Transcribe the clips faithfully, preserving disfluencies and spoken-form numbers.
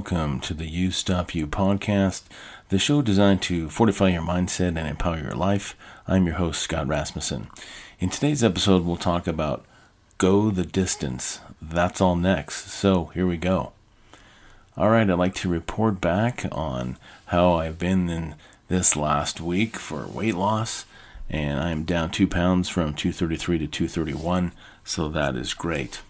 welcome to the You Stop You podcast, the show designed to fortify your mindset and empower your life. I'm your host, Scott Rasmussen. In today's episode, we'll talk about Go the Distance. That's all next, so here we go. All right, I'd like to report back on how I've been in this last week for weight loss, and I'm down two pounds from two thirty-three to two thirty-one, so that is great.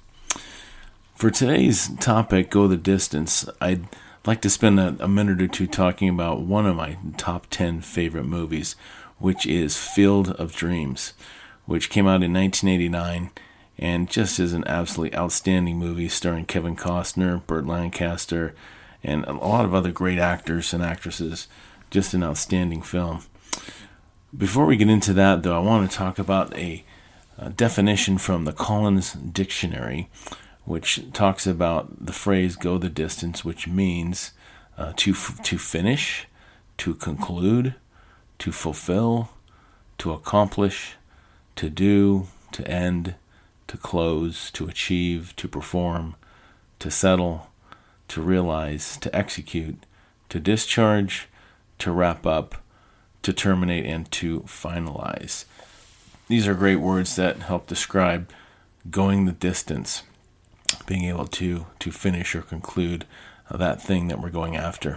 For today's topic, Go the Distance, I'd like to spend a, a minute or two talking about one of my top ten favorite movies, which is Field of Dreams, which came out in nineteen eighty-nine and just is an absolutely outstanding movie starring Kevin Costner, Burt Lancaster, and a lot of other great actors and actresses. Just an outstanding film. Before we get into that, though, I want to talk about a, a definition from the Collins Dictionary, which talks about the phrase "go the distance," which means uh, to f- to finish, to conclude, to fulfill, to accomplish, to do, to end, to close, to achieve, to perform, to settle, to realize, to execute, to discharge, to wrap up, to terminate, and to finalize. These are great words that help describe going the distance, being able to to finish or conclude uh, that thing that we're going after.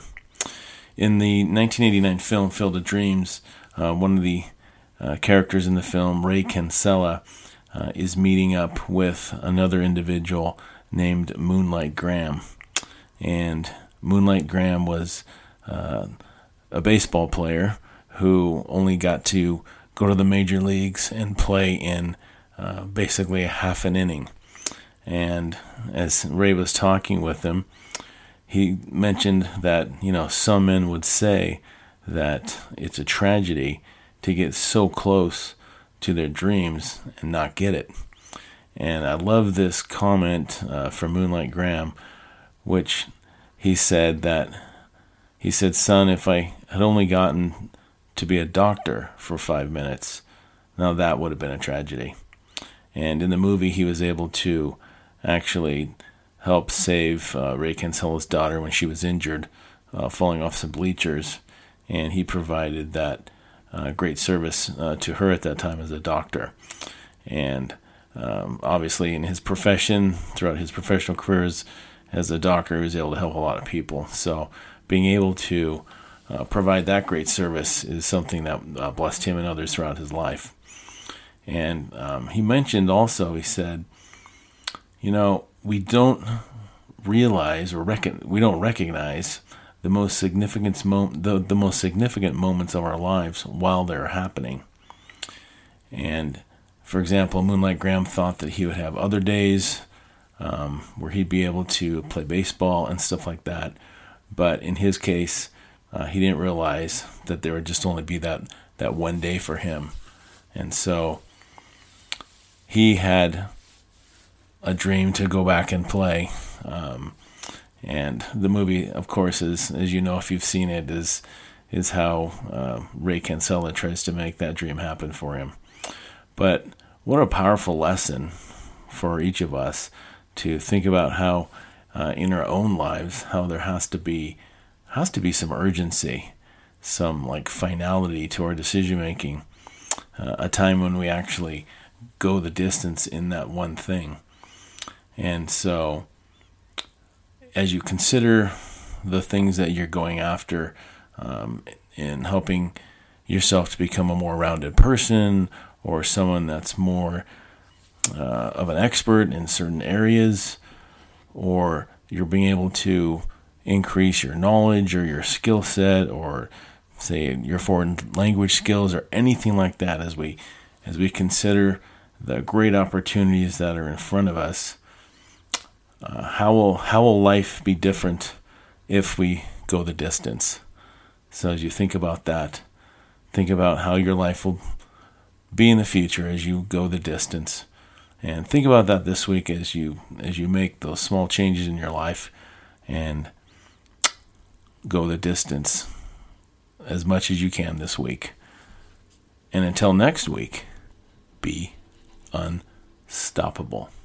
In the nineteen eighty-nine film Field of Dreams, uh, one of the uh, characters in the film, Ray Kinsella, uh, is meeting up with another individual named Moonlight Graham. And Moonlight Graham was uh, a baseball player who only got to go to the major leagues and play in uh, basically a half an inning. And as Ray was talking with him, he mentioned that, you know, some men would say that it's a tragedy to get so close to their dreams and not get it. And I love this comment uh, from Moonlight Graham, which he said that, he said, "Son, if I had only gotten to be a doctor for five minutes, now that would have been a tragedy." And in the movie, he was able to actually help save uh, Ray Kinsella's daughter when she was injured, uh, falling off some bleachers, and he provided that uh, great service uh, to her at that time as a doctor. And um, obviously in his profession, throughout his professional career as, as a doctor, he was able to help a lot of people. So being able to uh, provide that great service is something that uh, blessed him and others throughout his life. And um, he mentioned also, he said, you know, we don't realize or reckon we don't recognize the most significant mo- the, the most significant moments of our lives while they're happening. And for example, Moonlight Graham thought that he would have other days um, where he'd be able to play baseball and stuff like that. But in his case, uh, he didn't realize that there would just only be that, that one day for him. And so he had a dream to go back and play. Um, and the movie, of course, is, as you know, if you've seen it, is is how uh, Ray Kinsella tries to make that dream happen for him. But what a powerful lesson for each of us to think about how uh, in our own lives, how there has to be has to be some urgency, some like finality to our decision making, uh, a time when we actually go the distance in that one thing. And so, as you consider the things that you're going after um, in helping yourself to become a more rounded person or someone that's more uh, of an expert in certain areas, or you're being able to increase your knowledge or your skill set, or say your foreign language skills or anything like that, as we as we consider the great opportunities that are in front of us. Uh, how will how will life be different if we go the distance? So as you think about that, think about how your life will be in the future as you go the distance, and think about that this week as you as you make those small changes in your life and go the distance as much as you can this week. And until next week, be unstoppable.